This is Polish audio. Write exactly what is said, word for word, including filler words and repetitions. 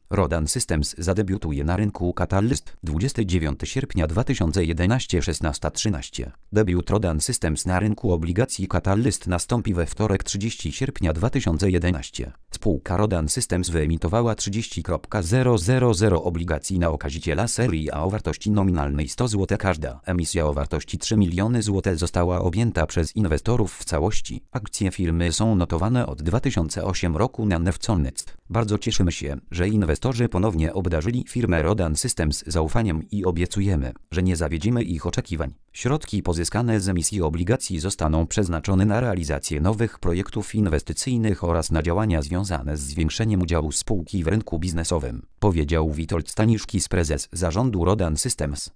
Rodan Systems zadebiutuje na rynku Catalyst dwudziestego dziewiątego sierpnia dwa tysiące jedenastego szesnasta trzynaście. Debiut Rodan Systems na rynku obligacji Catalyst nastąpi we wtorek trzeciego sierpnia dwa tysiące jedenastego. Spółka Rodan Systems wyemitowała trzydzieści tysięcy obligacji na okaziciela serii A o wartości nominalnej sto złotych. Każda emisja o wartości trzy miliony złotych została objęta przez inwestorów w całości. Akcje firmy są notowane od dwa tysiące ósmego roku na Newconnect. Bardzo cieszymy się, że inwestorzy ponownie obdarzyli firmę Rodan Systems zaufaniem i obiecujemy, że nie zawiedzimy ich oczekiwań. Środki pozyskane z emisji obligacji zostaną przeznaczone na realizację nowych projektów inwestycyjnych oraz na działania związane z zwiększeniem udziału spółki w rynku biznesowym, powiedział Witold Staniszkis, prezes zarządu Rodan Systems.